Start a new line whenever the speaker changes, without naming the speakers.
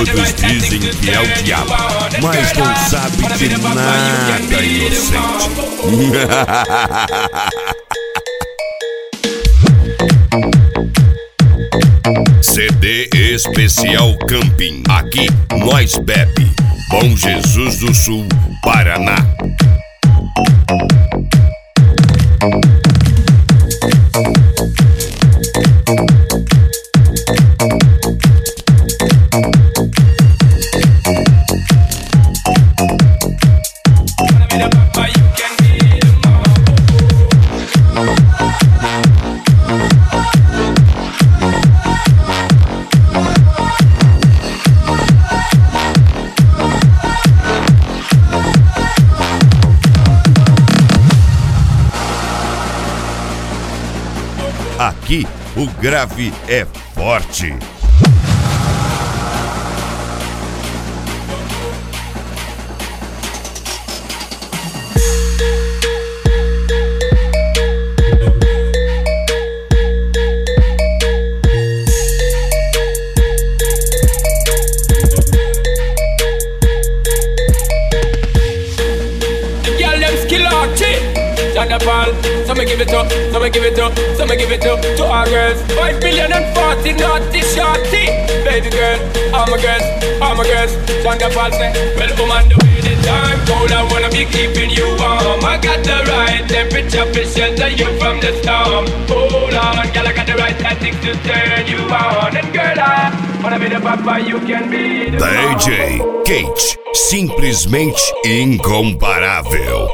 Todos dizem que é o diabo, mas não sabe de nada, inocente. CD Especial Camping. Aqui nós bebe. Bom Jesus do Sul, Paraná. Aqui o grave é forte.
So me give it up, so me give it up, so me give it up to our girls. 5,040,000 naughty shorty. Baby girl, all my girls, all my girls. John Paul say, well, woman, the way the time cold, I wanna be keeping you warm. I got the right temperature to shelter you from the storm. Hold on, girl, I got the right tactics to turn you on. And girl, I wanna be the papa, you can be the
DJ Kate, simplesmente incomparável.